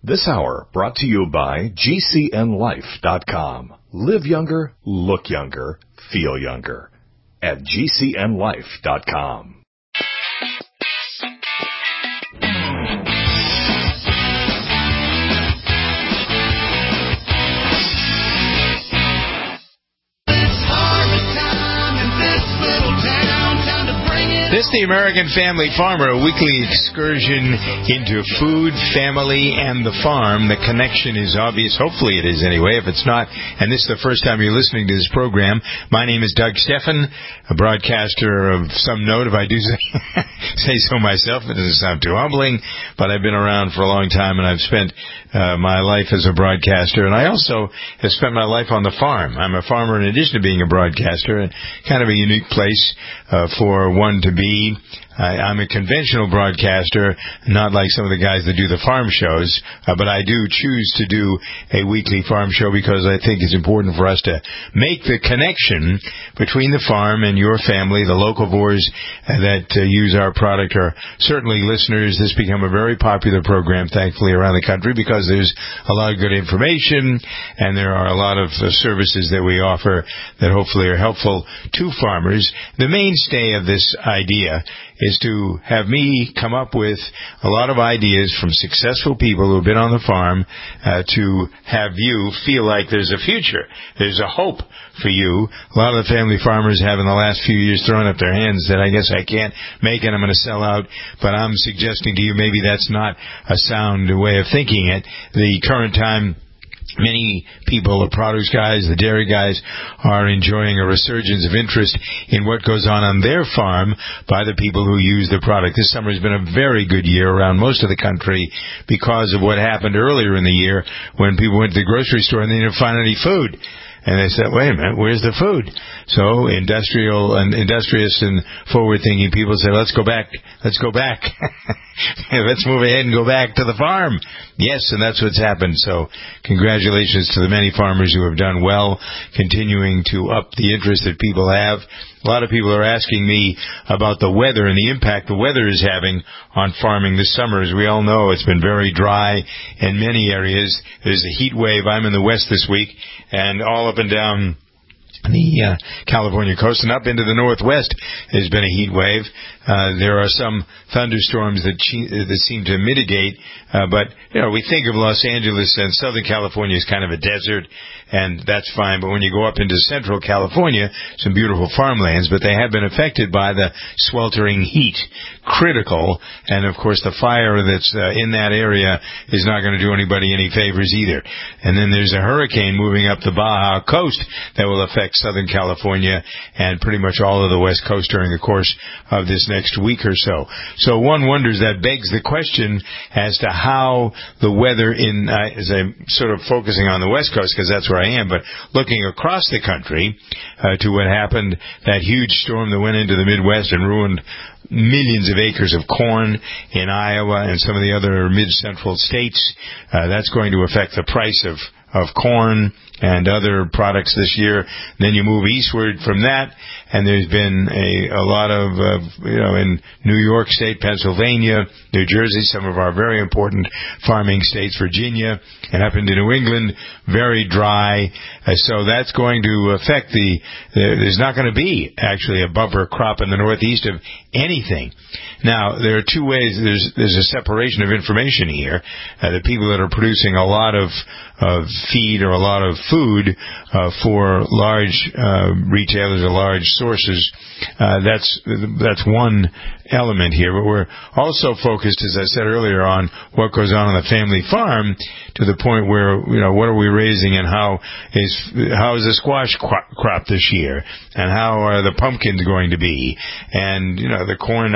This hour brought to you by GCNLife.com. Live younger, look younger, feel younger. At GCNLife.com. This is the American Family Farmer, a weekly excursion into food, family, and the farm. The connection is obvious. Hopefully it is anyway. If it's not, and this is the first time you're listening to this program, my name is Doug Steffen, a broadcaster of some note, if I do say so myself. It doesn't sound too humbling, but I've been around for a long time, and I've spent my life as a broadcaster. And I also have spent my life on the farm. I'm a farmer in addition to being a broadcaster, and kind of a unique place for one to be. I'm a conventional broadcaster, not like some of the guys that do the farm shows, but I do choose to do a weekly farm show because I think it's important for us to make the connection between the farm and your family. The locavores that use our product are certainly listeners. This has become a very popular program, thankfully, around the country because there's a lot of good information and there are a lot of services that we offer that hopefully are helpful to farmers. The mainstay of this idea is to have me come up with a lot of ideas from successful people who have been on the farm to have you feel like there's a future. There's a hope for you. A lot of the family farmers have in the last few years thrown up their hands that I guess I can't make it, I'm going to sell out, but I'm suggesting to you maybe that's not a sound way of thinking it. The current time, many people, the produce guys, the dairy guys, are enjoying a resurgence of interest in what goes on their farm by the people who use the product. This summer has been a very good year around most of the country because of what happened earlier in the year when people went to the grocery store and they didn't find any food. And they said, wait a minute, where's the food? So industrious and forward-thinking people said, let's go back. Let's move ahead and go back to the farm. Yes, and that's what's happened. So congratulations to the many farmers who have done well, continuing to up the interest that people have. A lot of people are asking me about the weather and the impact the weather is having on farming this summer. As we all know, it's been very dry in many areas. There's a heat wave. I'm in the west this week, and all up and down the California coast and up into the northwest there's been a heat wave. There are some thunderstorms that seem to mitigate, but we think of Los Angeles and Southern California as kind of a desert, and that's fine. But when you go up into Central California, some beautiful farmlands, but they have been affected by the sweltering heat. Critical, and of course the fire that's in that area is not going to do anybody any favors either. And then there's a hurricane moving up the Baja coast that will affect Southern California and pretty much all of the West Coast during the course of this next week or so. So one wonders, that begs the question as to how the weather as I'm sort of focusing on the West Coast because that's where I am, but looking across the country to what happened, that huge storm that went into the Midwest and ruined millions of acres of corn in Iowa and some of the other mid-central states. That's going to affect the price of corn and other products this year. Then you move eastward from that, and there's been a lot of, in New York State, Pennsylvania, New Jersey, some of our very important farming states, Virginia, and up into New England, very dry. So that's going to affect there's not going to be actually a bumper crop in the Northeast of anything. Now, there are two ways. There's a separation of information here. The people that are producing a lot of feed or a lot of food for large retailers or large sources, that's one element here. But we're also focused, as I said earlier, on what goes on the family farm to the point where, what are we raising and how is the squash crop this year and how are the pumpkins going to be, and the corn.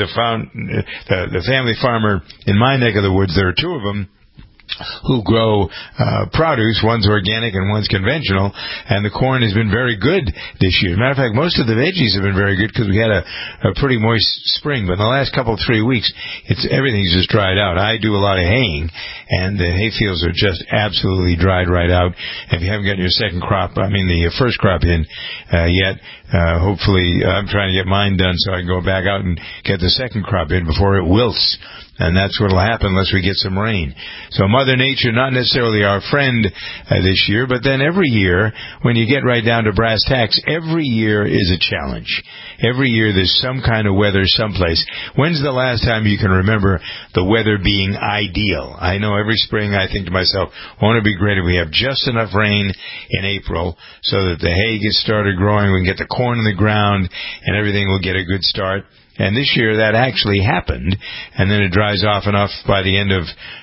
The family farmer in my neck of the woods, there are two of them who grow produce. One's organic and one's conventional, and the corn has been very good this year. As a matter of fact, most of the veggies have been very good because we had a pretty moist spring, but in the last 3 weeks, everything's just dried out. I do a lot of haying, and the hay fields are just absolutely dried right out. If you haven't gotten your the first crop in yet, hopefully I'm trying to get mine done so I can go back out and get the second crop in before it wilts. And that's what will happen unless we get some rain. So Mother Nature, not necessarily our friend this year, but then every year, when you get right down to brass tacks, every year is a challenge. Every year there's some kind of weather someplace. When's the last time you can remember the weather being ideal? I know every spring I think to myself, won't it be great if we have just enough rain in April so that the hay gets started growing, we can get the corn in the ground, and everything will get a good start. And this year that actually happened, and then it dries off enough by the end of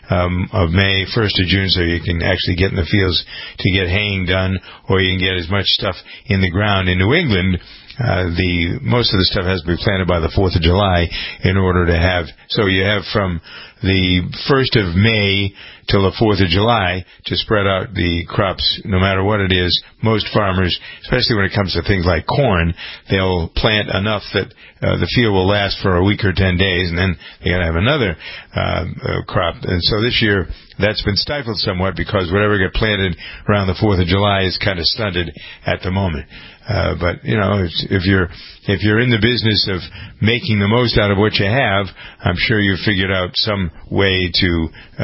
May, 1st of June, so you can actually get in the fields to get haying done, or you can get as much stuff in the ground. In New England, most of the stuff has to be planted by the 4th of July in order to have, so you have from the 1st of May till the 4th of July to spread out the crops, no matter what it is. Most farmers, especially when it comes to things like corn, they'll plant enough that the field will last for a week or 10 days, and then they got to have another crop. And so this year, that's been stifled somewhat because whatever got planted around the 4th of July is kind of stunted at the moment. But you know, if you're in the business of making the most out of what you have, I'm sure you've figured out some way to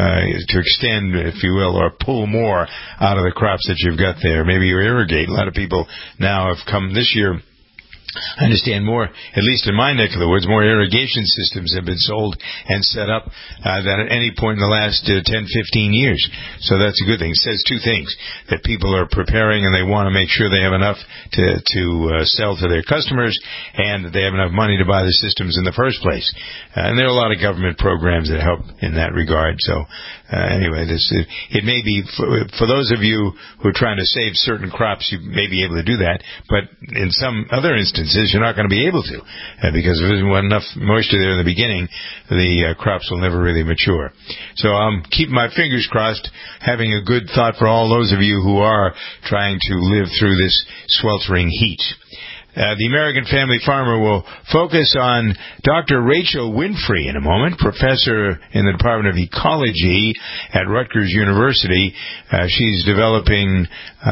extend, if you will, or pull more out of the crops that you've got there. Maybe you irrigate. A lot of people now have come this year. I understand more, at least in my neck of the woods, more irrigation systems have been sold and set up than at any point in the last 10, 15 years. So that's a good thing. It says two things, that people are preparing and they want to make sure they have enough to sell to their customers, and that they have enough money to buy the systems in the first place. And there are a lot of government programs that help in that regard. So anyway, it may be, for those of you who are trying to save certain crops, you may be able to do that, but in some other instances, you're not going to be able to, because if there's enough moisture there in the beginning, the crops will never really mature. So I'm keeping my fingers crossed, having a good thought for all those of you who are trying to live through this sweltering heat. The American Family Farmer will focus on Dr. Rachel Winfrey in a moment, professor in the Department of Ecology at Rutgers University. She's developing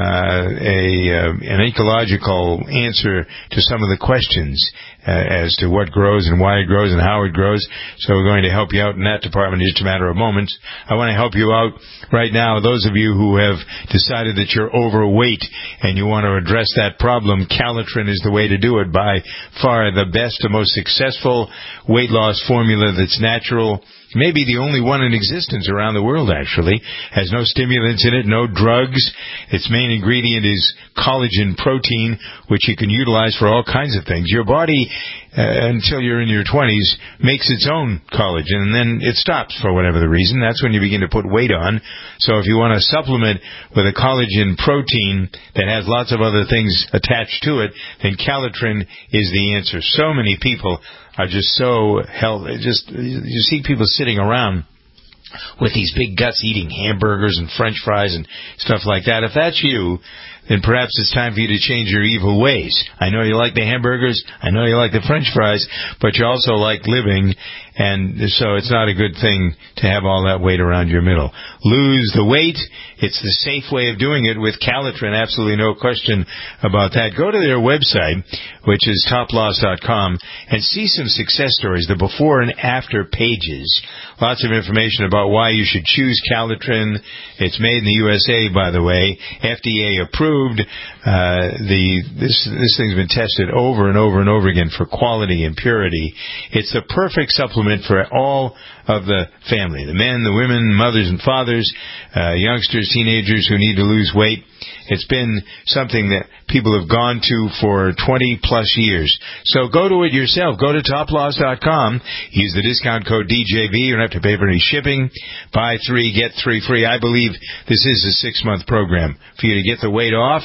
an ecological answer to some of the questions as to what grows and why it grows and how it grows. So we're going to help you out in that department in just a matter of moments. I want to help you out right now, those of you who have decided that you're overweight and you want to address that problem. Calitrin is the way to do it. By far the best and most successful weight loss formula that's natural. Maybe the only one in existence around the world, actually. Has no stimulants in it, no drugs. Its main ingredient is collagen protein, which you can utilize for all kinds of things. Your body, until you're in your 20s, makes its own collagen, and then it stops for whatever the reason. That's when you begin to put weight on. So if you want to supplement with a collagen protein that has lots of other things attached to it, then Calitrin is the answer. So many people are just so healthy. You see people sitting around with these big guts eating hamburgers and French fries and stuff like that. If that's you, then perhaps it's time for you to change your evil ways. I know you like the hamburgers, I know you like the French fries, but you also like living, and so it's not a good thing to have all that weight around your middle. Lose the weight. It's the safe way of doing it with Calitrin, absolutely no question about that. Go to their website, which is toploss.com, and see some success stories, the before and after pages. Lots of information about why you should choose Calitrin. It's made in the USA, by the way, FDA approved. This thing's been tested over and over and over again for quality and purity. It's the perfect supplement for all of the family, the men, the women, mothers and fathers, youngsters, teenagers who need to lose weight. It's been something that people have gone to for 20-plus years. So go to it yourself. Go to toploss.com. Use the discount code DJB. You don't have to pay for any shipping. Buy 3, get 3 free. I believe this is a 6-month program for you to get the weight off and then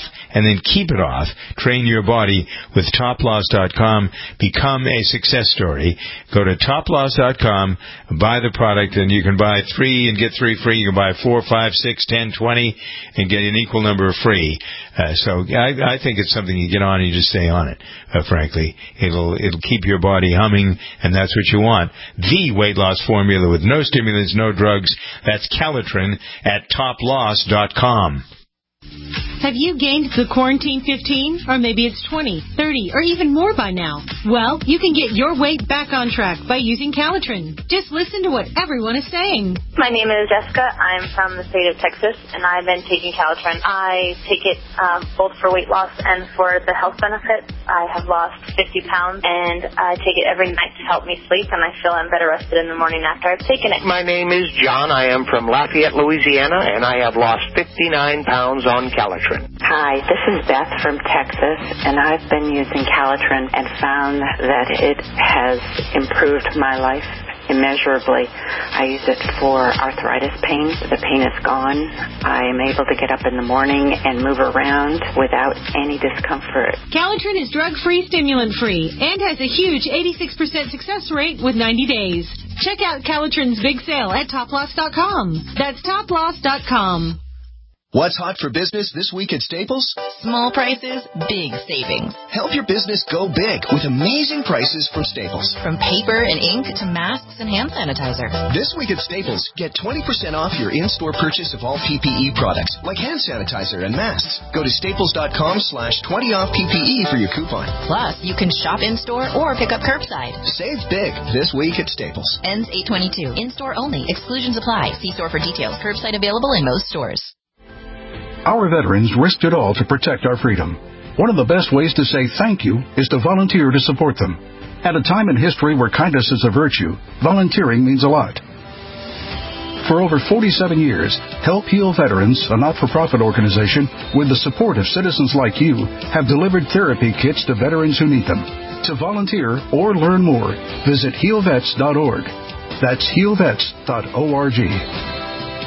then keep it off. Train your body with toploss.com. Become a success story. Go to toploss.com, buy the product, and you can buy 3 and get 3 free. You can buy 4, 5, 6, 10, 20, and get an equal number of free. So I think it's something you get on and you just stay on it, frankly. It'll keep your body humming, and that's what you want. The weight loss formula with no stimulants, no drugs. That's Calitrin at toploss.com. Have you gained the quarantine 15? Or maybe it's 20, 30, or even more by now? Well, you can get your weight back on track by using Calitrin. Just listen to what everyone is saying. My name is Jessica. I'm from the state of Texas, and I've been taking Calitrin. I take it both for weight loss and for the health benefits. I have lost 50 pounds, and I take it every night to help me sleep, and I feel I'm better rested in the morning after I've taken it. My name is John. I am from Lafayette, Louisiana, and I have lost 59 pounds on Calitrin. Hi, this is Beth from Texas, and I've been using Calitrin and found that it has improved my life immeasurably. I use it for arthritis pain. The pain is gone. I am able to get up in the morning and move around without any discomfort. Calitrin is drug-free, stimulant-free, and has a huge 86% success rate with 90 days. Check out Calitrin's big sale at toploss.com. That's toploss.com. What's hot for business this week at Staples? Small prices, big savings. Help your business go big with amazing prices from Staples. From paper and ink to masks and hand sanitizer. This week at Staples, get 20% off your in-store purchase of all PPE products, like hand sanitizer and masks. Go to staples.com/20off PPE for your coupon. Plus, you can shop in-store or pick up curbside. Save big this week at Staples. Ends 8/22. In-store only. Exclusions apply. See store for details. Curbside available in most stores. Our veterans risked it all to protect our freedom. One of the best ways to say thank you is to volunteer to support them. At a time in history where kindness is a virtue, volunteering means a lot. For over 47 years, Help Heal Veterans, a not-for-profit organization with the support of citizens like you, have delivered therapy kits to veterans who need them. To volunteer or learn more, visit healvets.org. That's healvets.org.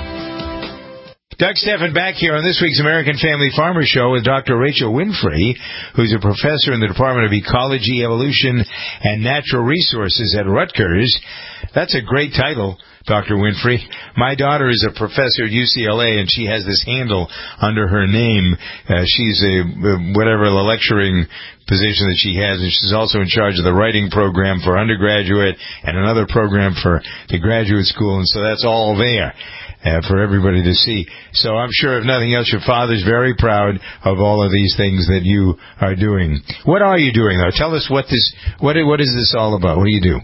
Doug Stephan back here on this week's American Family Farmer Show with Dr. Rachel Winfrey, who's a professor in the Department of Ecology, Evolution, and Natural Resources at Rutgers. That's a great title, Dr. Winfrey. My daughter is a professor at UCLA, and she has this handle under her name. She's the lecturing position that she has, and she's also in charge of the writing program for undergraduate and another program for the graduate school, and so that's all there. For everybody to see. So I'm sure, if nothing else, your father's very proud of all of these things that you are doing. What are you doing, though? Tell us what is this all about? What do you do?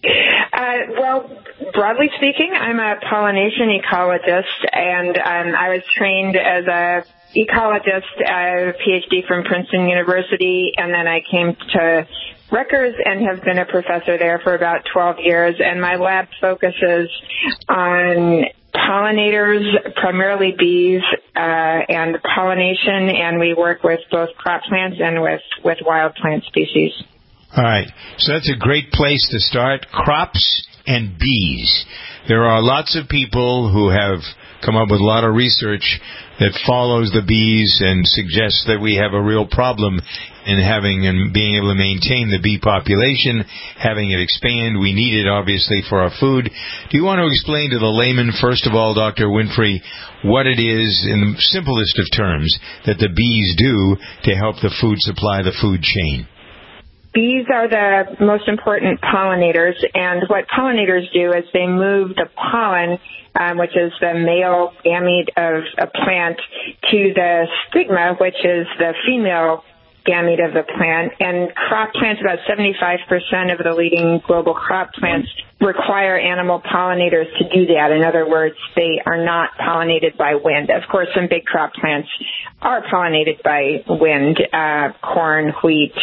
Well, broadly speaking, I'm a pollination ecologist, and I was trained as a ecologist, a PhD from Princeton University, and then I came to Rutgers and have been a professor there for about 12 years, and my lab focuses on pollinators, primarily bees, and pollination, and we work with both crop plants and with wild plant species. All right. So that's a great place to start. Crops and bees. There are lots of people who have come up with a lot of research that follows the bees and suggests that we have a real problem in having and being able to maintain the bee population, having it expand. We need it, obviously, for our food. Do you want to explain to the layman, first of all, Dr. Winfrey, what it is, in the simplest of terms, that the bees do to help the food supply, the food chain? Bees are the most important pollinators, and what pollinators do is they move the pollen, which is the male gamete of a plant, to the stigma, which is the female gamete of the plant. And crop plants, about 75% of the leading global crop plants require animal pollinators to do that. In other words, they are not pollinated by wind. Of course, some big crop plants are pollinated by wind. Corn, wheat,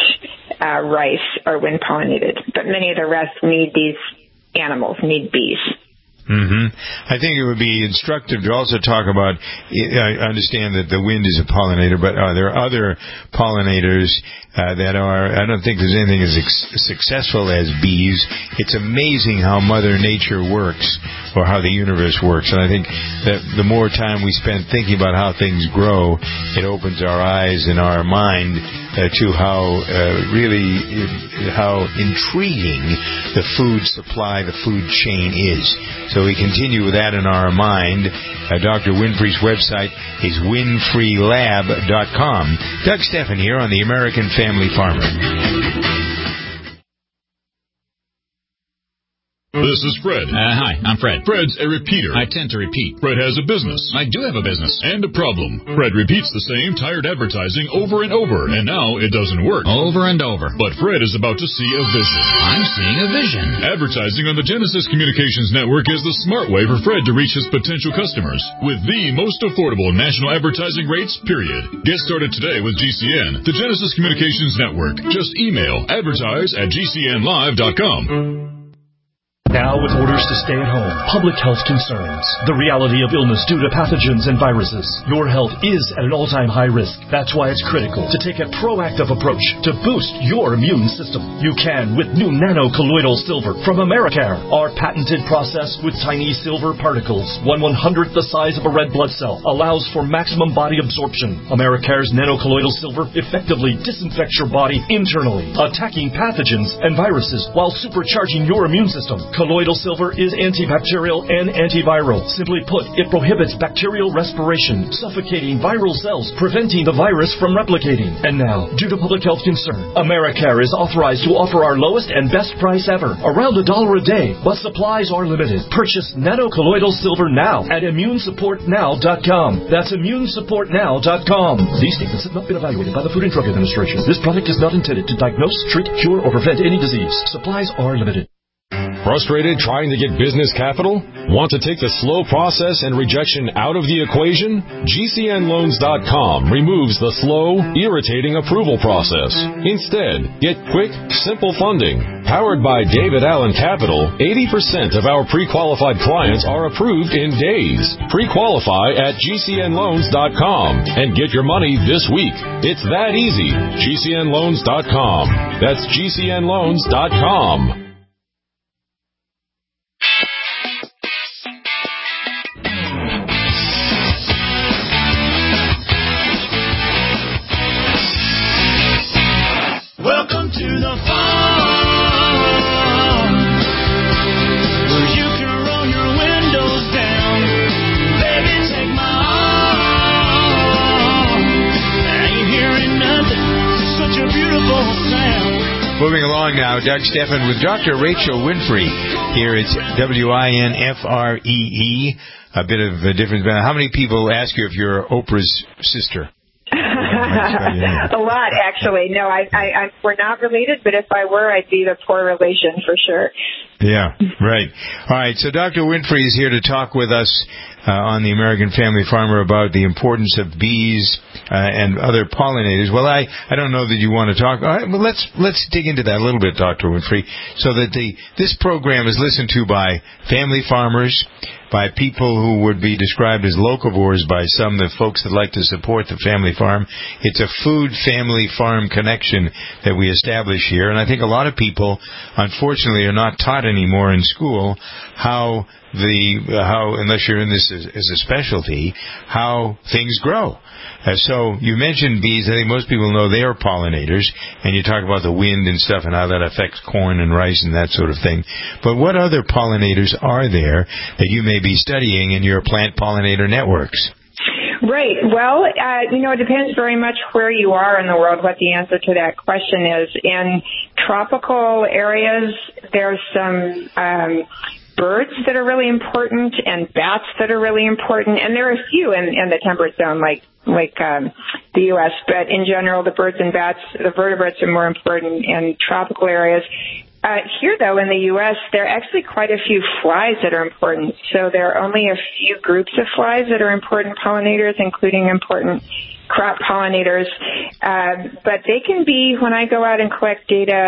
rice are wind pollinated. But many of the rest need these animals, need bees. I think it would be instructive to also talk about, I understand that the wind is a pollinator, but there are other pollinators that are, I don't think there's anything as successful as bees. It's amazing how Mother Nature works, or how the universe works. And I think that the more time we spend thinking about how things grow, it opens our eyes and our mind to how intriguing the food supply, the food chain is. So we continue with that in our mind. Dr. Winfrey's website is winfreylab.com. Doug Stephan here on the American Family Farmer. This is Fred. Hi, I'm Fred. Fred's a repeater. I tend to repeat. Fred has a business. I do have a business. And a problem. Fred repeats the same tired advertising over and over, and now it doesn't work. Over and over. But Fred is about to see a vision. I'm seeing a vision. Advertising on the Genesis Communications Network is the smart way for Fred to reach his potential customers with the most affordable national advertising rates, period. Get started today with GCN, the Genesis Communications Network. Just email advertise@gcnlive.com. Now with orders to stay at home, public health concerns, the reality of illness due to pathogens and viruses, your health is at an all-time high risk. That's why it's critical to take a proactive approach to boost your immune system. You can with new nano-colloidal silver from Americare. Our patented process with tiny silver particles, 1/100th the size of a red blood cell, allows for maximum body absorption. Americare's nano-colloidal silver effectively disinfects your body internally, attacking pathogens and viruses while supercharging your immune system. Colloidal silver is antibacterial and antiviral. Simply put, it prohibits bacterial respiration, suffocating viral cells, preventing the virus from replicating. And now, due to public health concern, Americare is authorized to offer our lowest and best price ever, around $1 a day, but supplies are limited. Purchase nano-colloidal silver now at immunesupportnow.com. That's immunesupportnow.com. These statements have not been evaluated by the Food and Drug Administration. This product is not intended to diagnose, treat, cure, or prevent any disease. Supplies are limited. Frustrated trying to get business capital? Want to take the slow process and rejection out of the equation? GCNloans.com removes the slow, irritating approval process. Instead, get quick, simple funding. Powered by David Allen Capital, 80% of our pre-qualified clients are approved in days. Pre-qualify at GCNloans.com and get your money this week. It's that easy. GCNloans.com. That's GCNloans.com. Welcome to the farm, where you can roll your windows down. Baby, take my arm. I ain't hearing nothing, such a beautiful sound. Moving along now, Doug Stephan with Dr. Rachel Winfrey. Here it's WINFREE. A bit of a difference. How many people ask you if you're Oprah's sister? A lot, actually. No, we're not related, but if I were, I'd be the poor relation for sure. Yeah, right. All right, so Dr. Winfrey is here to talk with us on the American Family Farmer about the importance of bees and other pollinators. Well, I don't know that you want to talk. All right, well, let's dig into that a little bit, Dr. Winfrey, so that this program is listened to by family farmers, by people who would be described as locavores by some, the folks that like to support the family farm. It's a food-family farm connection that we establish here, and I think a lot of people, unfortunately, are not taught anymore in school how unless you're in this as a specialty, how things grow. So you mentioned bees. I think most people know they are pollinators, and you talk about the wind and stuff and how that affects corn and rice and that sort of thing. But what other pollinators are there that you may be studying in your plant pollinator networks? Right. Well, it depends very much where you are in the world, what the answer to that question is. In tropical areas, there's some birds that are really important and bats that are really important. And there are a few in the temperate zone, like the U.S. But in general, the birds and bats, the vertebrates are more important in tropical areas. Here, though, in the U.S., there are actually quite a few flies that are important. So there are only a few groups of flies that are important pollinators, including important crop pollinators. But they can be, when I go out and collect data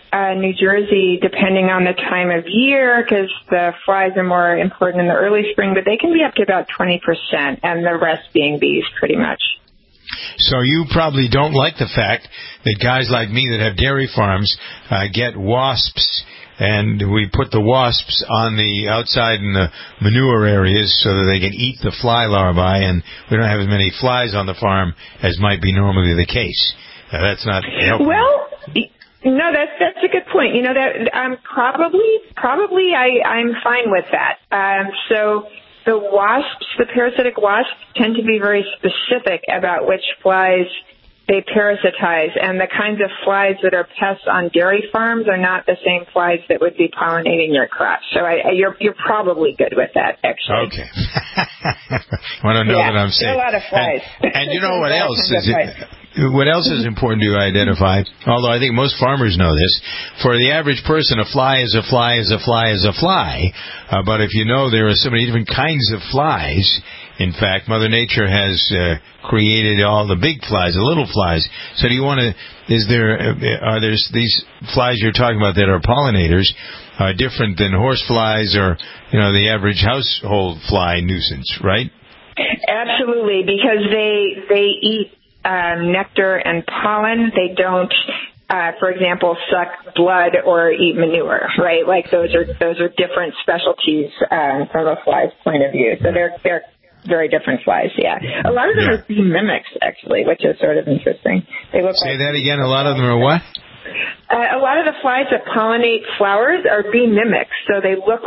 New Jersey, depending on the time of year, because the flies are more important in the early spring, but they can be up to about 20%, and the rest being bees pretty much. So you probably don't like the fact that guys like me that have dairy farms get wasps, and we put the wasps on the outside in the manure areas so that they can eat the fly larvae, and we don't have as many flies on the farm as might be normally the case. That's not helpful. Well, no, that's a good point. You know, that probably I'm fine with that. So the wasps, the parasitic wasps, tend to be very specific about which flies they parasitize, and the kinds of flies that are pests on dairy farms are not the same flies that would be pollinating your crops. So you're probably good with that, actually. Okay. Want to know that I'm safe. There are a lot of flies. And you know what else is what else is important to identify? Although I think most farmers know this. For the average person, a fly is a fly is a fly is a fly. But if you know there are so many different kinds of flies. In fact, Mother Nature has created all the big flies, the little flies. So do you want to, are there these flies you're talking about that are pollinators, different than horse flies or, the average household fly nuisance, right? Absolutely, because they eat nectar and pollen. They don't, for example, suck blood or eat manure, right? Like those are different specialties from a fly's point of view. So they're very different flies, yeah. A lot of them are bee mimics, actually, which is sort of interesting. They look Say that again. A lot of them are what? A lot of the flies that pollinate flowers are bee mimics, so they look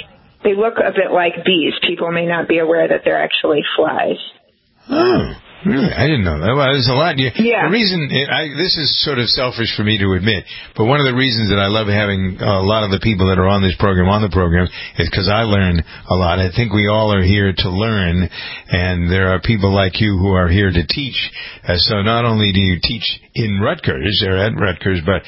a bit like bees. People may not be aware that they're actually flies. Oh. Really? I didn't know that. Well, there's a lot. The reason, this is sort of selfish for me to admit, but one of the reasons that I love having a lot of the people that are on this program is because I learn a lot. I think we all are here to learn, and there are people like you who are here to teach. So not only do you teach in Rutgers or at Rutgers, but,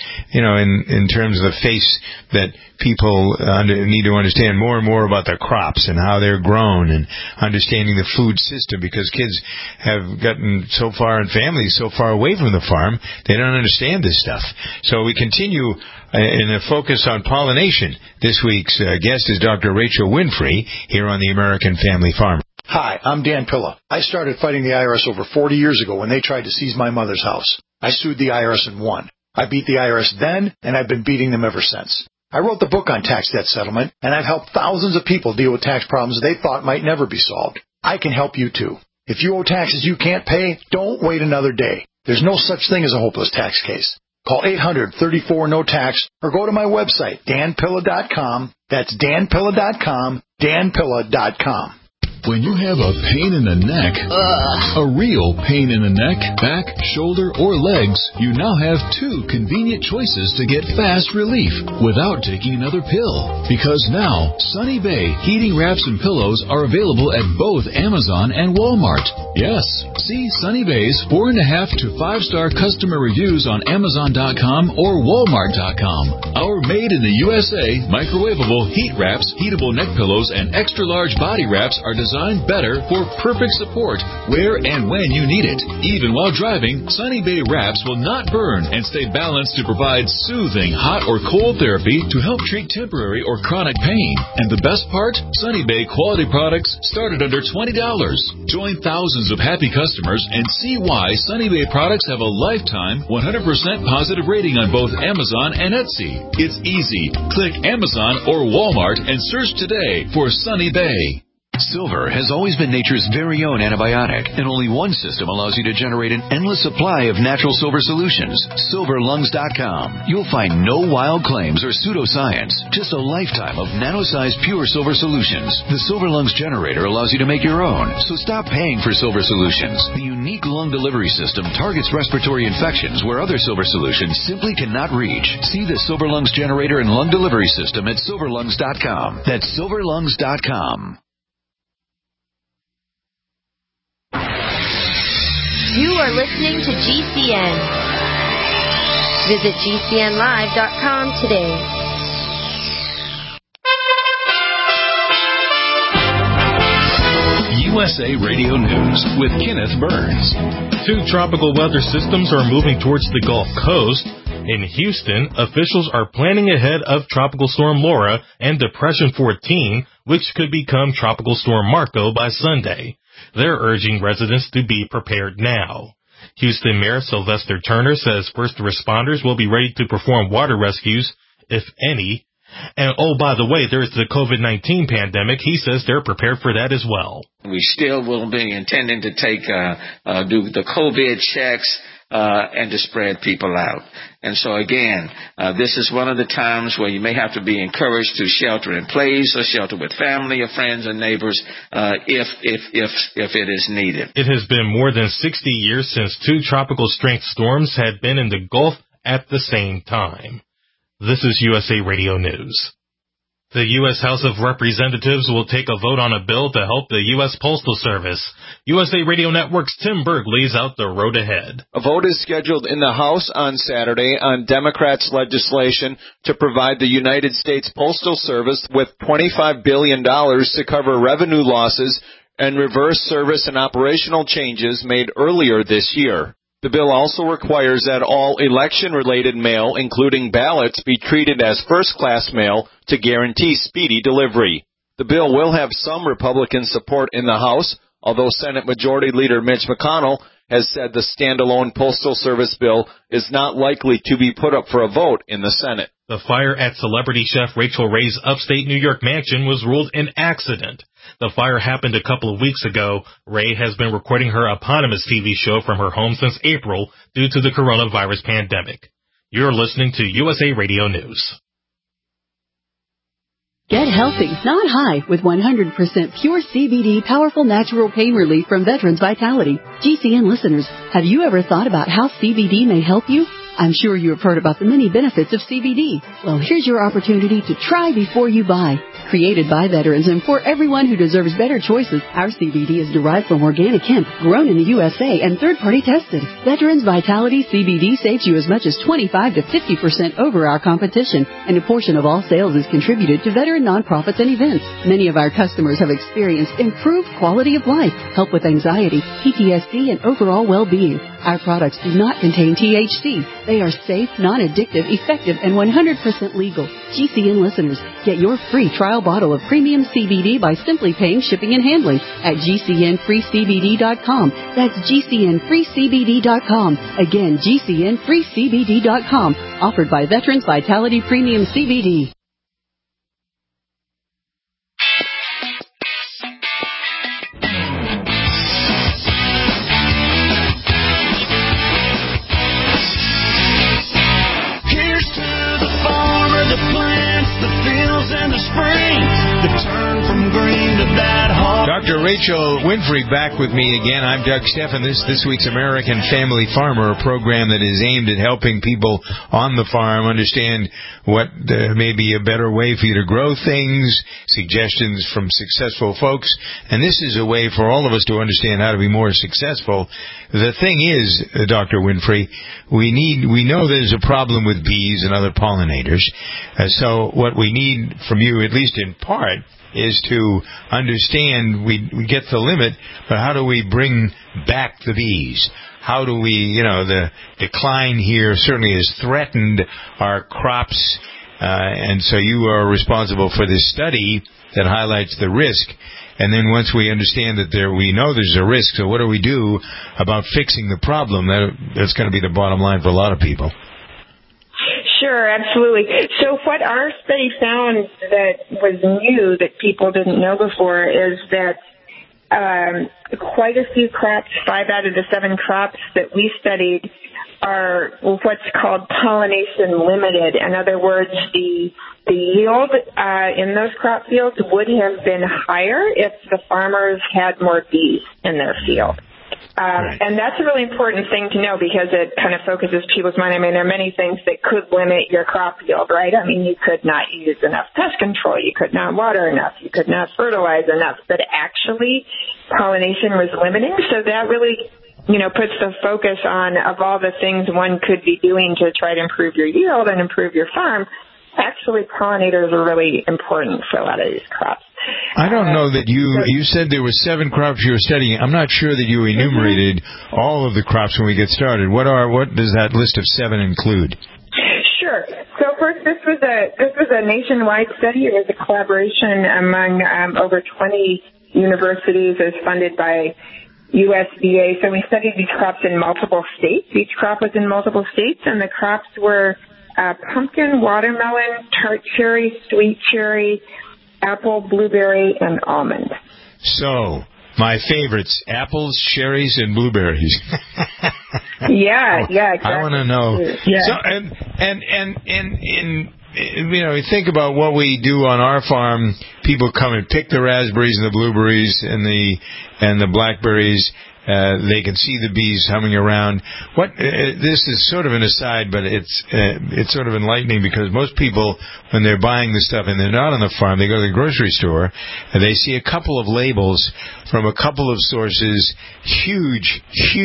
in terms of the face that people need to understand more and more about their crops and how they're grown and understanding the food system, because kids have gotten so far and families so far away from the farm, they don't understand this stuff. So we continue in a focus on pollination. This week's guest is Dr. Rachel Winfrey here on the American Family Farmer. Hi, I'm Dan Pilla. I started fighting the IRS over 40 years ago when they tried to seize my mother's house. I sued the IRS and won. I beat the IRS then, and I've been beating them ever since. I wrote the book on tax debt settlement, and I've helped thousands of people deal with tax problems they thought might never be solved. I can help you too. If you owe taxes you can't pay, don't wait another day. There's no such thing as a hopeless tax case. Call 800-34-NO-TAX or go to my website, danpilla.com. That's danpilla.com, danpilla.com. When you have a pain in the neck, a real pain in the neck, back, shoulder, or legs, you now have two convenient choices to get fast relief without taking another pill. Because now, Sunny Bay heating wraps and pillows are available at both Amazon and Walmart. Yes, see Sunny Bay's 4.5 to 5-star customer reviews on Amazon.com or Walmart.com. Our made in the USA microwavable heat wraps, heatable neck pillows, and extra large body wraps are designed better for perfect support where and when you need it. Even while driving, Sunny Bay wraps will not burn and stay balanced to provide soothing hot or cold therapy to help treat temporary or chronic pain. And the best part? Sunny Bay quality products start at under $20. Join thousands of happy customers and see why Sunny Bay products have a lifetime 100% positive rating on both Amazon and Etsy. It's easy. Click Amazon or Walmart and search today for Sunny Bay. Silver has always been nature's very own antibiotic, and only one system allows you to generate an endless supply of natural silver solutions. SilverLungs.com. You'll find no wild claims or pseudoscience, just a lifetime of nano-sized pure silver solutions. The Silver Lungs generator allows you to make your own, so stop paying for silver solutions. The unique lung delivery system targets respiratory infections where other silver solutions simply cannot reach. See the Silver Lungs generator and lung delivery system at SilverLungs.com. That's SilverLungs.com. You are listening to GCN. Visit GCNlive.com today. USA Radio News with Kenneth Burns. 2 tropical weather systems are moving towards the Gulf Coast. In Houston, officials are planning ahead of Tropical Storm Laura and Depression 14, which could become Tropical Storm Marco by Sunday. They're urging residents to be prepared now. Houston Mayor Sylvester Turner says first responders will be ready to perform water rescues, if any. And, oh, by the way, there's the COVID-19 pandemic. He says they're prepared for that as well. We still will be intending to do the COVID checks and to spread people out. And so, again, this is one of the times where you may have to be encouraged to shelter in place or shelter with family or friends and neighbors if it is needed. It has been more than 60 years since 2 tropical strength storms had been in the Gulf at the same time. This is USA Radio News. The U.S. House of Representatives will take a vote on a bill to help the U.S. Postal Service. USA Radio Network's Tim Berg lays out the road ahead. A vote is scheduled in the House on Saturday on Democrats' legislation to provide the United States Postal Service with $25 billion to cover revenue losses and reverse service and operational changes made earlier this year. The bill also requires that all election-related mail, including ballots, be treated as first-class mail to guarantee speedy delivery. The bill will have some Republican support in the House, although Senate Majority Leader Mitch McConnell has said the standalone Postal Service bill is not likely to be put up for a vote in the Senate. The fire at celebrity chef Rachel Ray's upstate New York mansion was ruled an accident. The fire happened a couple of weeks ago. Ray has been recording her eponymous TV show from her home since April due to the coronavirus pandemic. You're listening to USA Radio News. Get healthy, not high, with 100% pure CBD powerful natural pain relief from Veterans Vitality. GCN listeners, have you ever thought about how CBD may help you? I'm sure you have heard about the many benefits of CBD. Well, here's your opportunity to try before you buy. Created by veterans and for everyone who deserves better choices, our CBD is derived from organic hemp, grown in the USA, and third-party tested. Veterans Vitality CBD saves you as much as 25 to 50% over our competition, and a portion of all sales is contributed to veteran nonprofits and events. Many of our customers have experienced improved quality of life, help with anxiety, PTSD, and overall well-being. Our products do not contain THC. They are safe, non-addictive, effective, and 100% legal. GCN listeners, get your free trial bottle of premium CBD by simply paying shipping and handling at GCNFreeCBD.com. That's GCNFreeCBD.com. Again, GCNFreeCBD.com. Offered by Veterans Vitality Premium CBD. Dr. Rachel Winfrey back with me again. I'm Doug Stephan. This week's American Family Farmer, a program that is aimed at helping people on the farm understand what may be a better way for you to grow things, suggestions from successful folks. And this is a way for all of us to understand how to be more successful. The thing is, Dr. Winfrey, we know there's a problem with bees and other pollinators. So what we need from you, at least in part, is to understand we get the limit, but how do we bring back the bees? How do we, the decline here certainly has threatened our crops, and so you are responsible for this study that highlights the risk. And then once we understand that we know there's a risk, so what do we do about fixing the problem? That's going to be the bottom line for a lot of people. Sure, absolutely. So what our study found that was new that people didn't know before is that quite a few crops, 5 out of the 7 crops that we studied, are what's called pollination limited. In other words, the yield in those crop fields would have been higher if the farmers had more bees in their field. And that's a really important thing to know because it kind of focuses people's mind. I mean, there are many things that could limit your crop yield, right? I mean, you could not use enough pest control. You could not water enough. You could not fertilize enough. But actually, pollination was limiting. So that really, puts the focus on, of all the things one could be doing to try to improve your yield and improve your farm, actually pollinators are really important for a lot of these crops. I don't know that you said there were 7 crops you were studying. I'm not sure that you enumerated all of the crops when we get started. What does that list of 7 include? nationwide study. It was a collaboration among over 20 universities. It was funded by USDA. So we studied these crops in multiple states. Each crop was in multiple states, and the crops were pumpkin, watermelon, tart cherry, sweet cherry, apple, blueberry, and almond. So, my favorites, apples, cherries, and blueberries. Yeah, exactly. I want to know. Yeah. So, you think about what we do on our farm. People come and pick the raspberries and the blueberries and the blackberries. They can see the bees humming around. This is sort of an aside, but it's sort of enlightening, because most people, when they're buying the stuff and they're not on the farm, they go to the grocery store and they see a couple of labels from a couple of sources, huge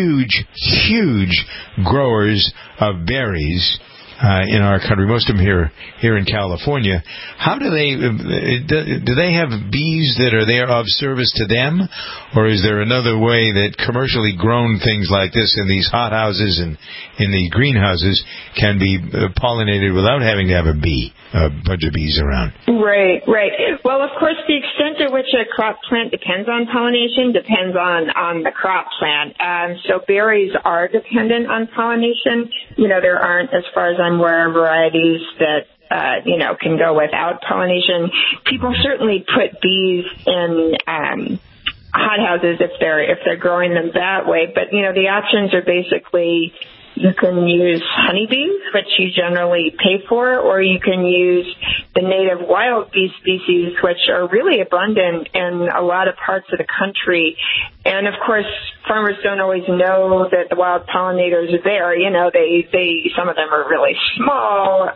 growers of berries. In our country, most of them here in California. How do they have bees that are there of service to them, or is there another way that commercially grown things like this in these hot houses and in the greenhouses can be pollinated without having to have a bunch of bees around? Right. Well, of course, the extent to which a crop plant depends on pollination depends on the crop plant. So berries are dependent on pollination. There aren't, as far as I'm aware, varieties that can go without pollination. People certainly put bees in hothouses if they're growing them that way. But the options are basically, you can use honeybees, which you generally pay for, or you can use the native wild bee species, which are really abundant in a lot of parts of the country. And, of course, farmers don't always know that the wild pollinators are there. Some of them are really small.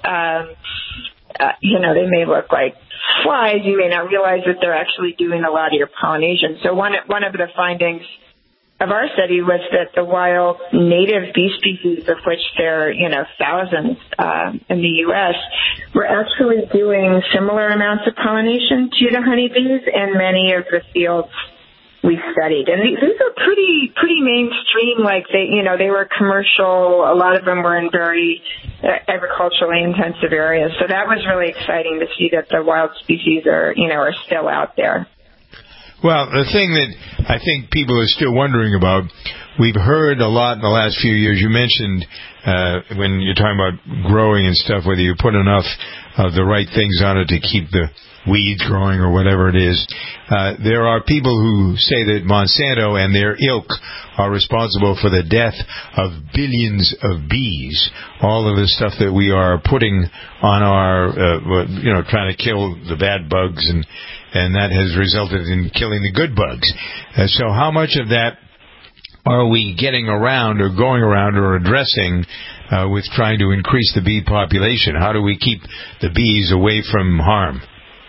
They may look like flies. You may not realize that they're actually doing a lot of your pollination. So one of the findings of our study was that the wild native bee species, of which there are, thousands in the U.S., were actually doing similar amounts of pollination to the honeybees in many of the fields we studied. And these are pretty mainstream. Like they were commercial. A lot of them were in very agriculturally intensive areas. So that was really exciting to see that the wild species are still out there. Well, the thing that I think people are still wondering about, we've heard a lot in the last few years. You mentioned when you're talking about growing and stuff, whether you put enough of the right things on it to keep the weeds growing or whatever it is. There are people who say that Monsanto and their ilk are responsible for the death of billions of bees. All of the stuff that we are putting on our, trying to kill the bad bugs, and that has resulted in killing the good bugs. So how much of that are we getting around or going around or addressing with trying to increase the bee population? How do we keep the bees away from harm?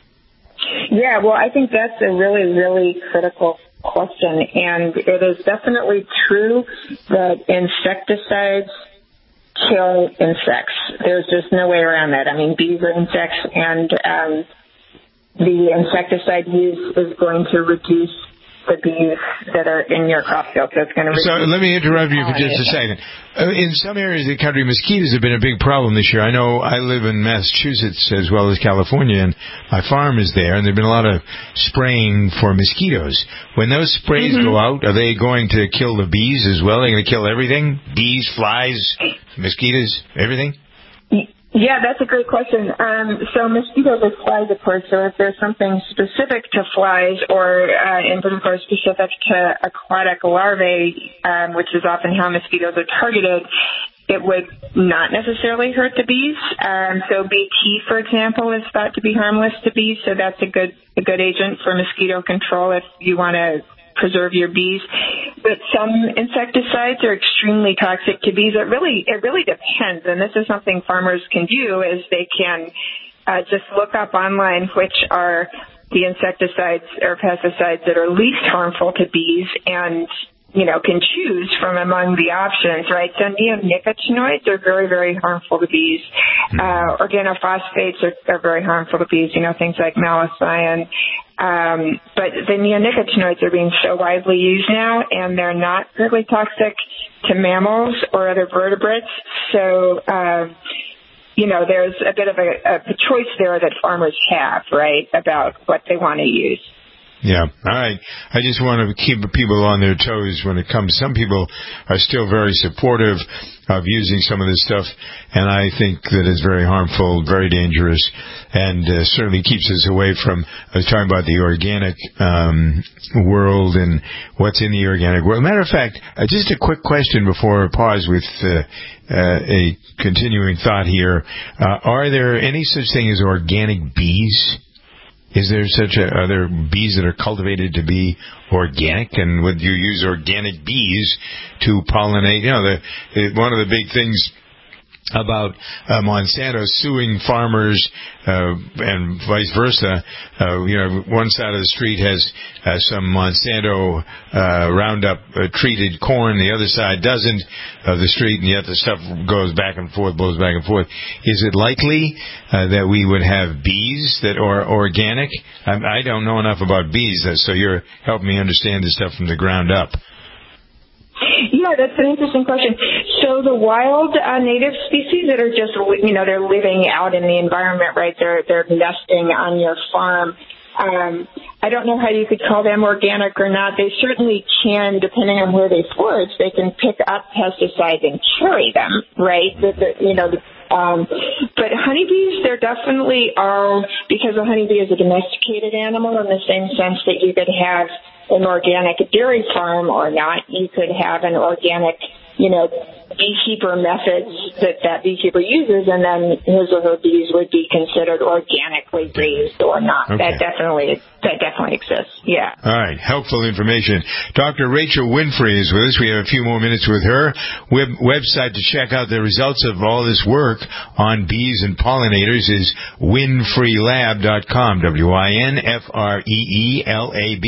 Yeah, well, I think that's a really, really critical question. And it is definitely true that insecticides kill insects. There's just no way around that. I mean, bees are insects, and the insecticide use is going to reduce the bees that are in your crop field. So it's going to reduce. So let me interrupt you for just a second. In some areas of the country, mosquitoes have been a big problem this year. I know I live in Massachusetts as well as California, and my farm is there, and there have been a lot of spraying for mosquitoes. When those sprays go out, are they going to kill the bees as well? Are they going to kill everything? Bees, flies, mosquitoes, everything? Yeah, that's a great question. So mosquitoes are flies, of course. So if there's something specific to flies, or in particular specific to aquatic larvae, which is often how mosquitoes are targeted, it would not necessarily hurt the bees. So BT, for example, is thought to be harmless to bees. So that's a good agent for mosquito control if you want to preserve your bees. But some insecticides are extremely toxic to bees. It really depends, and this is something farmers can do, is they can just look up online which are the insecticides or pesticides that are least harmful to bees, and can choose from among the options, right? So neonicotinoids are very, very harmful to bees. Organophosphates are very harmful to bees, things like malicyan. But the neonicotinoids are being so widely used now, and they're not really toxic to mammals or other vertebrates. So, there's a bit of a choice there that farmers have, right, about what they want to use. Yeah. All right. I just want to keep people on their toes when it comes. Some people are still very supportive of using some of this stuff, and I think that it's very harmful, very dangerous, and certainly keeps us away from, I was talking about the organic world and what's in the organic world. Matter of fact, just a quick question before I pause with a continuing thought here. Are there any such thing as organic bees? Are there bees that are cultivated to be organic, and would you use organic bees to pollinate? One of the big things about Monsanto suing farmers and vice versa. One side of the street has some Monsanto Roundup treated corn, the other side doesn't of the street, and yet the stuff goes back and forth, blows back and forth. Is it likely that we would have bees that are organic? I don't know enough about bees, so you're helping me understand this stuff from the ground up. Yeah, that's an interesting question. So the wild native species that are just, they're living out in the environment, right? They're nesting on your farm. I don't know how you could call them organic or not. They certainly can, depending on where they forage, they can pick up pesticides and carry them, right? But honeybees, there definitely are, because a honeybee is a domesticated animal in the same sense that you could have an organic dairy farm or not. You could have an organic, beekeeper methods that beekeeper uses, and then his or her bees would be considered organically raised or not. Okay. That definitely exists. Yeah. All right. Helpful information. Dr. Rachel Winfrey is with us. We have a few more minutes with her. Website to check out the results of all this work on bees and pollinators is winfreelab.com. WINFREELAB.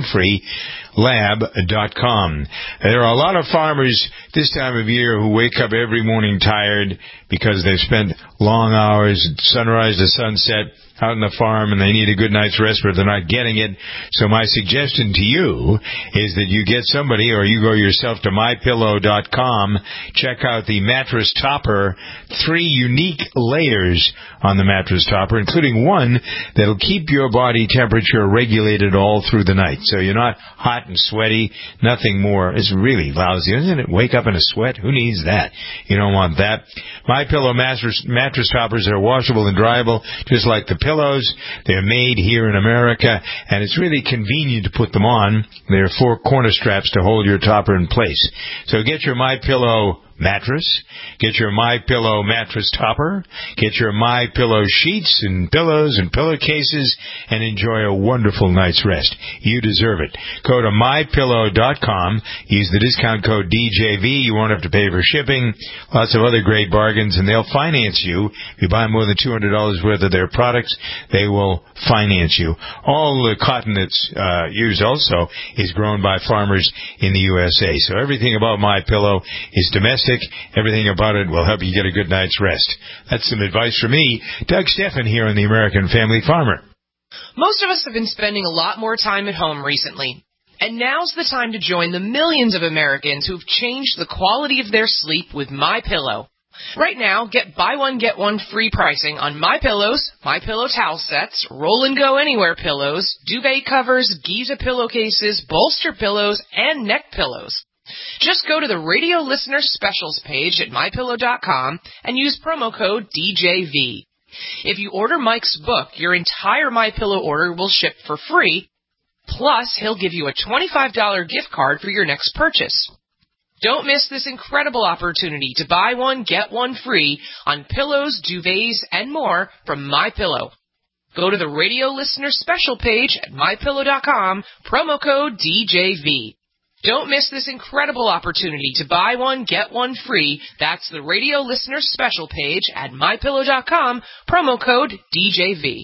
winfreelab.com. There are a lot of farmers this time of year who wake up every morning tired because they've spent long hours, sunrise to sunset, out on the farm, and they need a good night's rest, but they're not getting it. So my suggestion to you is that you get somebody, or you go yourself to MyPillow.com, check out the Mattress Topper, 3 unique layers on the Mattress Topper, including one that'll keep your body temperature regulated all through the night. So you're not hot and sweaty, nothing more. It's really lousy, isn't it? Wake up in a sweat? Who needs that? You don't want that. MyPillow mattress toppers are washable and dryable, just like the pillows. They're made here in America, and it's really convenient to put them on. There are 4 corner straps to hold your topper in place. So get your MyPillow mattress, get your MyPillow mattress topper, get your MyPillow sheets and pillows and pillowcases, and enjoy a wonderful night's rest. You deserve it. Go to MyPillow.com, use the discount code DJV. You won't have to pay for shipping, lots of other great bargains, and they'll finance you. If you buy more than $200 worth of their products, they will finance you. All the cotton that's used also is grown by farmers in the USA. So everything about MyPillow is domestic. Everything about it will help you get a good night's rest. That's some advice from me, Doug Steffen, here on the American Family Farmer. Most of us have been spending a lot more time at home recently. And now's the time to join the millions of Americans who've changed the quality of their sleep with MyPillow. Right now, get buy one, get one free pricing on MyPillows, MyPillow towel sets, Roll and Go Anywhere pillows, duvet covers, Giza pillowcases, bolster pillows, and neck pillows. Just go to the radio listener specials page at MyPillow.com and use promo code DJV. If you order Mike's book, your entire MyPillow order will ship for free, plus he'll give you a $25 gift card for your next purchase. Don't miss this incredible opportunity to buy one, get one free on pillows, duvets, and more from MyPillow. Go to the radio listener special page at MyPillow.com, promo code DJV. Don't miss this incredible opportunity to buy one, get one free. That's the radio listener special page at MyPillow.com, promo code DJV.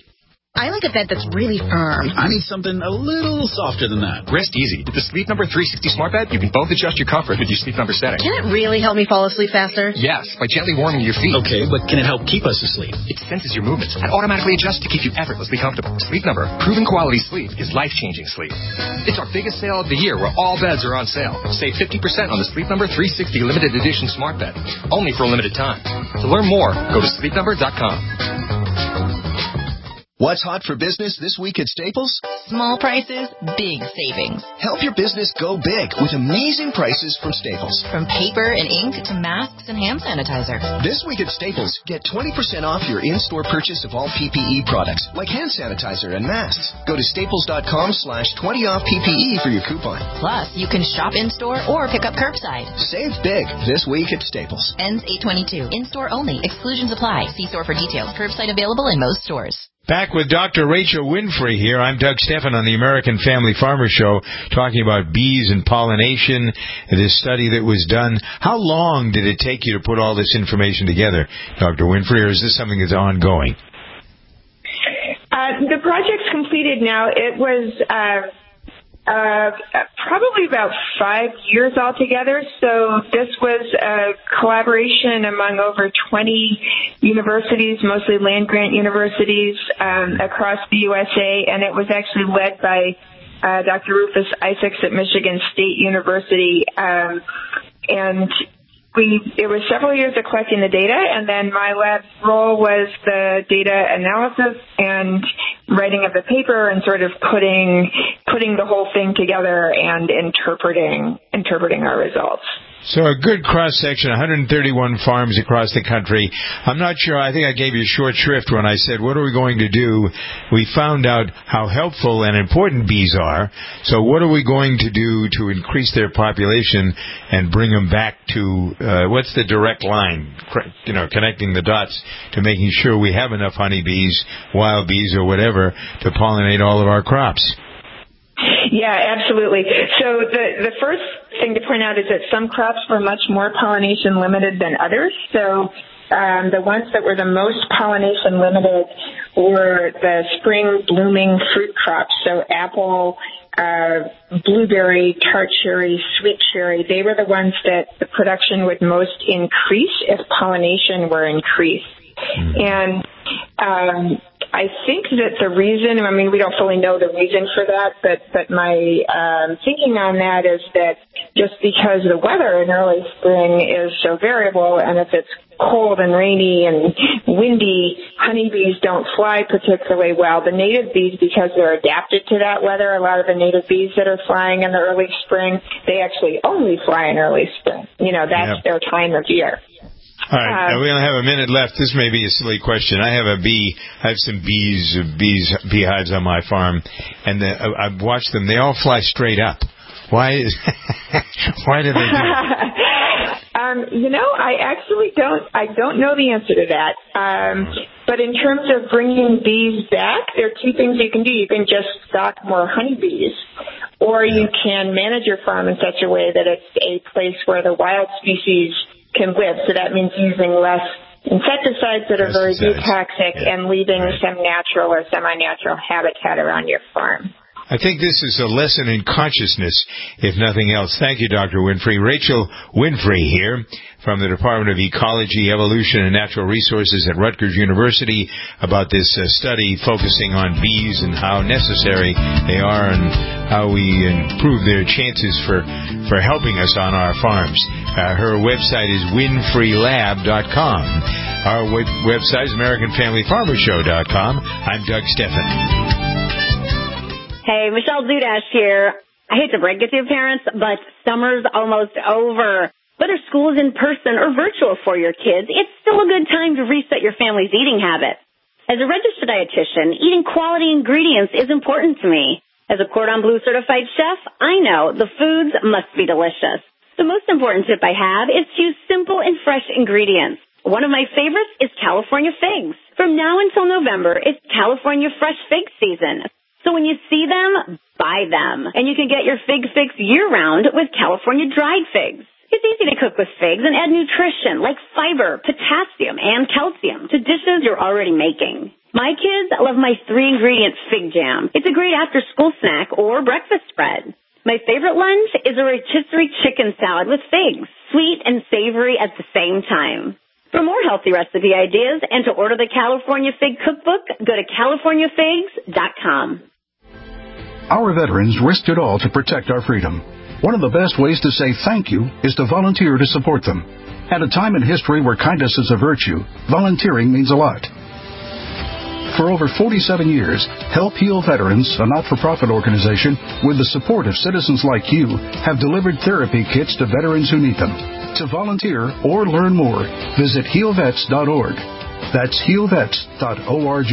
I like a bed that's really firm. I need something a little softer than that. Rest easy. With the Sleep Number 360 Smart Bed, you can both adjust your comfort with your Sleep Number setting. Can it really help me fall asleep faster? Yes, by gently warming your feet. Okay, but can it help keep us asleep? It senses your movements and automatically adjusts to keep you effortlessly comfortable. Sleep Number, proven quality sleep is life-changing sleep. It's our biggest sale of the year where all beds are on sale. Save 50% on the Sleep Number 360 Limited Edition Smart Bed, only for a limited time. To learn more, go to sleepnumber.com. What's hot for business this week at Staples? Small prices, big savings. Help your business go big with amazing prices from Staples. From paper and ink to masks and hand sanitizer. This week at Staples, get 20% off your in-store purchase of all PPE products, like hand sanitizer and masks. Go to staples.com/20off PPE for your coupon. Plus, you can shop in-store or pick up curbside. Save big this week at Staples. Ends 8/22. In-store only. Exclusions apply. See store for details. Curbside available in most stores. Back with Dr. Rachel Winfrey here. I'm Doug Stephan on the American Family Farmer Show, talking about bees and pollination, this study that was done. How long did it take you to put all this information together, Dr. Winfrey, or is this something that's ongoing? The project's completed now. It was probably about 5 years altogether. So this was a collaboration among over 20 universities, mostly land-grant universities across the USA, and it was actually led by Dr. Rufus Isaacs at Michigan State University. And it was several years of collecting the data, and then my lab's role was the data analysis and writing of the paper and sort of putting the whole thing together and interpreting our results. So a good cross-section, 131 farms across the country. I'm not sure, I think I gave you short shrift when I said, what are we going to do? We found out how helpful and important bees are. So what are we going to do to increase their population and bring them back to, what's the direct line, connecting the dots to making sure we have enough honeybees, wild bees, or whatever to pollinate all of our crops? Yeah, absolutely. So the first thing to point out is that some crops were much more pollination limited than others. So the ones that were the most pollination limited were the spring blooming fruit crops. So apple, blueberry, tart cherry, sweet cherry. They were the ones that the production would most increase if pollination were increased. And I think that the reason, we don't fully know the reason for that, but my thinking on that is that just because the weather in early spring is so variable, and if it's cold and rainy and windy, honeybees don't fly particularly well. The native bees, because they're adapted to that weather, a lot of the native bees that are flying in the early spring, they actually only fly in early spring. That's their time of year. All right, we only have a minute left. This may be a silly question. I have some beehives on my farm, and I've watched them. They all fly straight up. Why do they do that? I don't know the answer to that. But in terms of bringing bees back, there are two things you can do. You can just stock more honeybees, or you can manage your farm in such a way that it's a place where the wild species can live. So that means using less insecticides that are very toxic and leaving some natural or semi-natural habitat around your farm. I think this is a lesson in consciousness, if nothing else. Thank you, Dr. Winfrey. Rachel Winfrey here from the Department of Ecology, Evolution, and Natural Resources at Rutgers University about this study focusing on bees and how necessary they are and how we improve their chances for helping us on our farms. Her website is winfreylab.com. Our website is AmericanFamilyFarmerShow.com. I'm Doug Stephan. Hey, Michelle Dudash here. I hate to break it to you, parents, but summer's almost over. Whether school is in person or virtual for your kids, it's still a good time to reset your family's eating habits. As a registered dietitian, eating quality ingredients is important to me. As a Cordon Bleu certified chef, I know the foods must be delicious. The most important tip I have is to use simple and fresh ingredients. One of my favorites is California figs. From now until November, it's California fresh fig season. So when you see them, buy them. And you can get your fig fix year-round with California dried figs. It's easy to cook with figs and add nutrition like fiber, potassium, and calcium to dishes you're already making. My kids love my 3-ingredient fig jam. It's a great after-school snack or breakfast spread. My favorite lunch is a rotisserie chicken salad with figs, sweet and savory at the same time. For more healthy recipe ideas and to order the California Fig Cookbook, go to CaliforniaFigs.com. Our veterans risked it all to protect our freedom. One of the best ways to say thank you is to volunteer to support them. At a time in history where kindness is a virtue, volunteering means a lot. For over 47 years, Help Heal Veterans, a not-for-profit organization with the support of citizens like you, have delivered therapy kits to veterans who need them. To volunteer or learn more, visit healvets.org. That's healvets.org.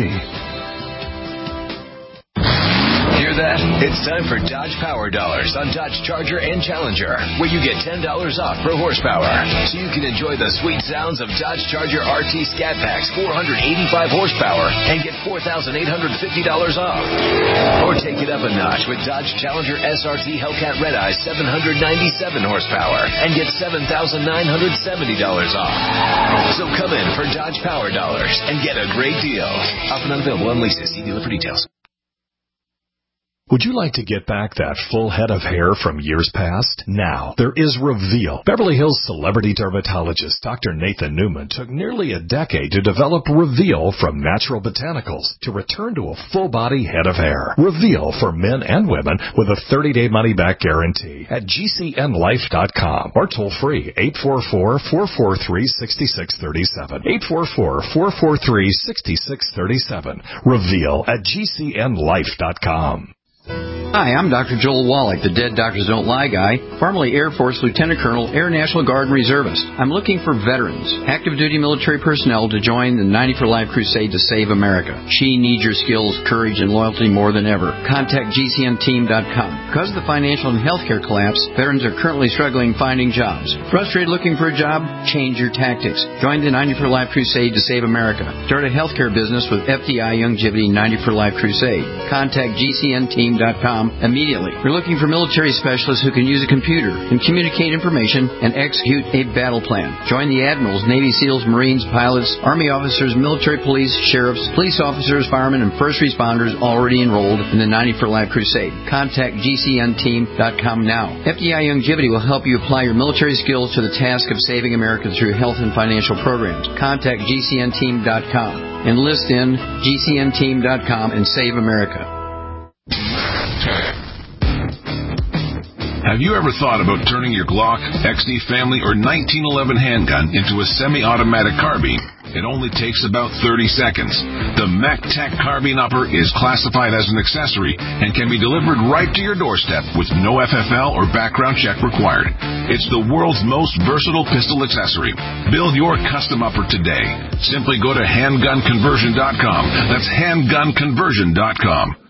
Hear that? It's time for Dodge Power Dollars on Dodge Charger and Challenger, where you get $10 off per horsepower. So you can enjoy the sweet sounds of Dodge Charger RT Scat Pack's 485 horsepower and get $4,850 off. Or take it up a notch with Dodge Challenger SRT Hellcat Red Eye 797 horsepower and get $7,970 off. So come in for Dodge Power Dollars and get a great deal. Offer not available on leases. See dealer for details. Would you like to get back that full head of hair from years past? Now, there is Reveal. Beverly Hills celebrity dermatologist Dr. Nathan Newman took nearly a decade to develop Reveal from natural botanicals to return to a full-body head of hair. Reveal for men and women with a 30-day money-back guarantee at GCNlife.com or toll-free 844-443-6637. 844-443-6637. Reveal at GCNlife.com. Hi, I'm Dr. Joel Wallach, the Dead Doctors Don't Lie guy, formerly Air Force Lieutenant Colonel, Air National Guard and Reservist. I'm looking for veterans, active duty military personnel to join the 90 for Life crusade to save America. She needs your skills, courage, and loyalty more than ever. Contact GCNteam.com. Because of the financial and healthcare collapse, veterans are currently struggling finding jobs. Frustrated looking for a job? Change your tactics. Join the 90 for Life crusade to save America. Start a healthcare business with FDI Youngevity 90 for Life crusade. Contact GCNteam.com immediately. We're looking for military specialists who can use a computer and communicate information and execute a battle plan. Join the admirals, Navy SEALs, Marines, pilots, Army officers, military police, sheriffs, police officers, firemen, and first responders already enrolled in the 90 for Life crusade. Contact GCNteam.com now. FDI Youngevity will help you apply your military skills to the task of saving America through health and financial programs. Contact GCNteam.com. Enlist in GCNteam.com and save America. Have you ever thought about turning your Glock, XD Family, or 1911 handgun into a semi-automatic carbine? It only takes about 30 seconds. The MacTac Carbine Upper is classified as an accessory and can be delivered right to your doorstep with no FFL or background check required. It's the world's most versatile pistol accessory. Build your custom upper today. Simply go to handgunconversion.com. That's handgunconversion.com.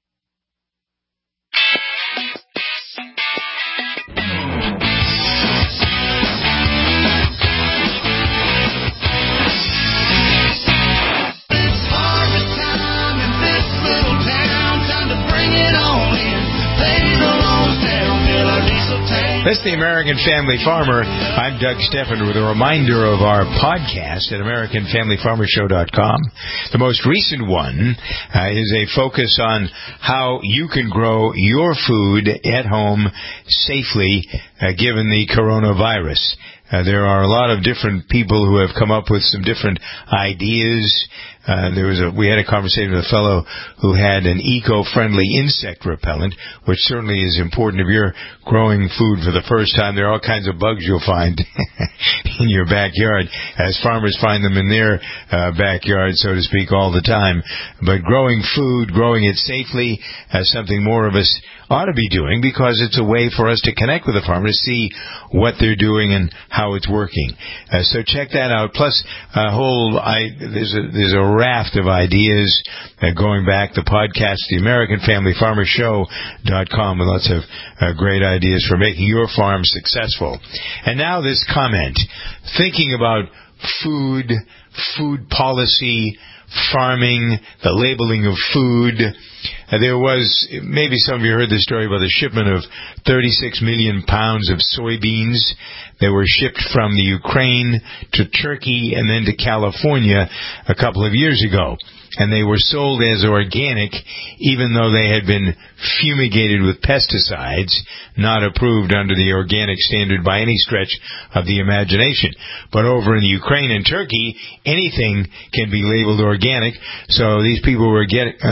This is the American Family Farmer. I'm Doug Steffen with a reminder of our podcast at AmericanFamilyFarmerShow.com. The most recent one is a focus on how you can grow your food at home safely given the coronavirus. There are a lot of different people who have come up with some different ideas. We had a conversation with a fellow who had an eco-friendly insect repellent, which certainly is important if you're growing food for the first time. There are all kinds of bugs you'll find in your backyard, as farmers find them in their backyard, so to speak, all the time. But growing food, growing it safely, something more of us ought to be doing, because it's a way for us to connect with the farmer, to see what they're doing and how it's working. So check that out. Plus, there's a raft of ideas going back. The podcast, the AmericanFamilyFarmerShow.com, with lots of great ideas for making your farm successful. And now this comment, thinking about food policy, farming, the labeling of food. There was, maybe some of you heard the story about the shipment of 36 million pounds of soybeans that were shipped from the Ukraine to Turkey and then to California a couple of years ago. and they were sold as organic even though they had been fumigated with pesticides, not approved under the organic standard by any stretch of the imagination. But over in Ukraine and Turkey, anything can be labeled organic, so these people were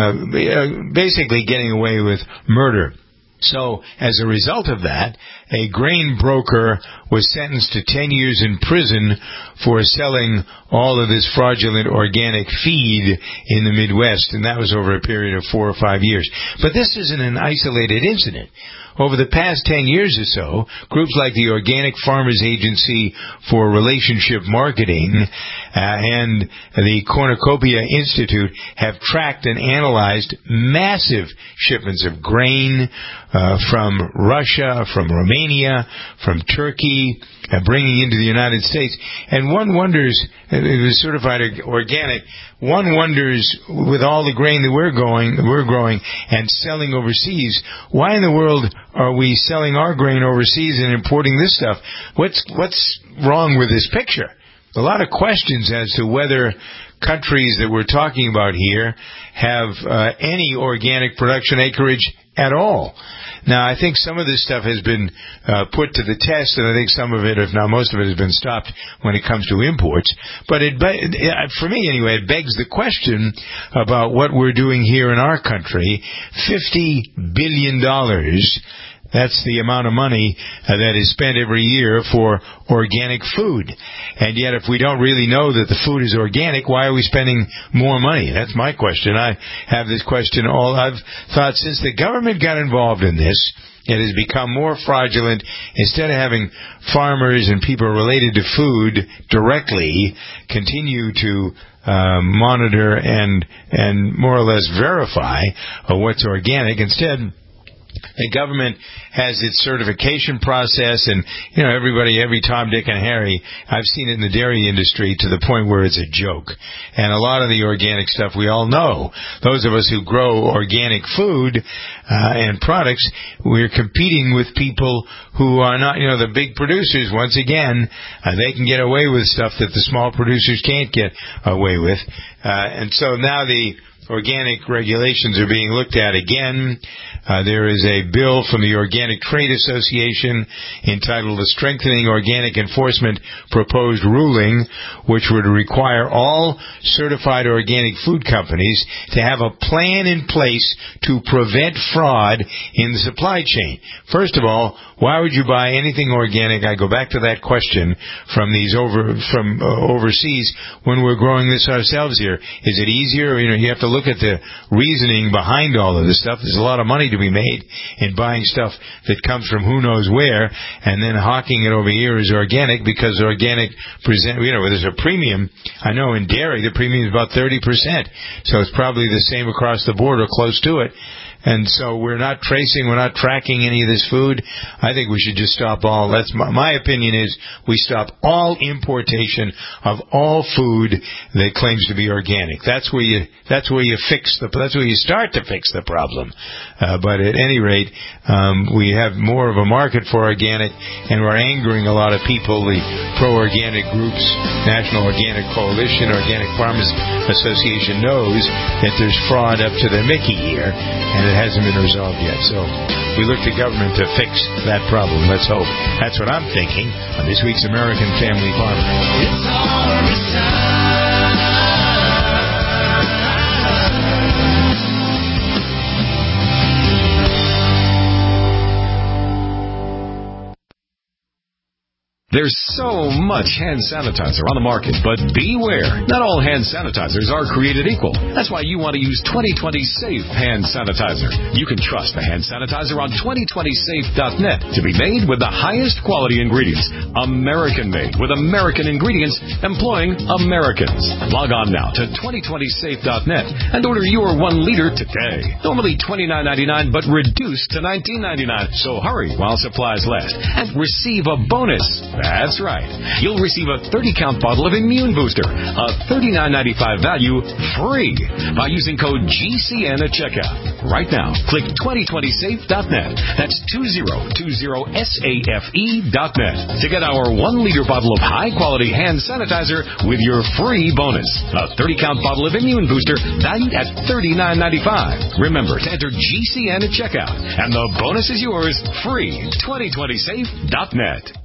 basically getting away with murder. So, as a result of that, a grain broker was sentenced to 10 years in prison for selling all of this fraudulent organic feed in the Midwest, and that was over a period of 4 or 5 years. But this isn't an isolated incident. Over the past 10 years or so, groups like the Organic Farmers Agency for Relationship Marketing and the Cornucopia Institute have tracked and analyzed massive shipments of grain from Russia, from Romania, from Turkey, bringing into the United States. And one wonders, it was certified organic, one wonders, with all the grain that we're growing and selling overseas, why in the world are we selling our grain overseas and importing this stuff? What's wrong with this picture? A lot of questions as to whether countries that we're talking about here have any organic production acreage at all. Now, I think some of this stuff has been put to the test, and I think some of it, if not most of it, has been stopped when it comes to imports. But for me anyway, it begs the question about what we're doing here in our country. $50 billion. That's the amount of money that is spent every year for organic food. And yet, if we don't really know that the food is organic, why are we spending more money? That's my question. I have this question I've thought since the government got involved in this, it has become more fraudulent. Instead of having farmers and people related to food directly continue to monitor and more or less verify what's organic, instead the government has its certification process, and every Tom, Dick, and Harry, I've seen it in the dairy industry to the point where it's a joke. And a lot of the organic stuff we all know. Those of us who grow organic food and products, we're competing with people who are not, the big producers. Once again, they can get away with stuff that the small producers can't get away with. And so now the organic regulations are being looked at again. There is a bill from the Organic Trade Association entitled the Strengthening Organic Enforcement Proposed Ruling, which would require all certified organic food companies to have a plan in place to prevent fraud in the supply chain. First of all, why would you buy anything organic? I go back to that question from overseas when we're growing this ourselves here. Is it easier? You have to look at the reasoning behind all of this stuff. There's a lot of money to be made in buying stuff that comes from who knows where and then hawking it over here as organic, because organic there's a premium. I know in dairy the premium is about 30%, so it's probably the same across the board or close to it. And so we're not tracking any of this food. I think we should just stop all. That's my opinion is we stop all importation of all food that claims to be organic. That's where you start to fix the problem. But at any rate, we have more of a market for organic, and we're angering a lot of people. The pro-organic groups, National Organic Coalition, Organic Farmers Association knows that there's fraud up to the Mickey here, and it hasn't been resolved yet. So we look to government to fix that problem. Let's hope. That's what I'm thinking on this week's American Family Farmer. It's harvest time. There's so much hand sanitizer on the market, but beware. Not all hand sanitizers are created equal. That's why you want to use 2020 Safe Hand Sanitizer. You can trust the hand sanitizer on 2020safe.net to be made with the highest quality ingredients. American-made with American ingredients employing Americans. Log on now to 2020safe.net and order your 1 liter today. Normally $29.99, but reduced to $19.99. So hurry while supplies last and receive a bonus. That's right. You'll receive a 30-count bottle of Immune Booster, a $39.95 value, free by using code GCN at checkout. right now. Click 2020safe.net. That's 2020safe.net to get our 1-liter bottle of high-quality hand sanitizer with your free bonus. A 30-count bottle of Immune Booster valued at $39.95. Remember to enter GCN at checkout, and the bonus is yours free. 2020safe.net.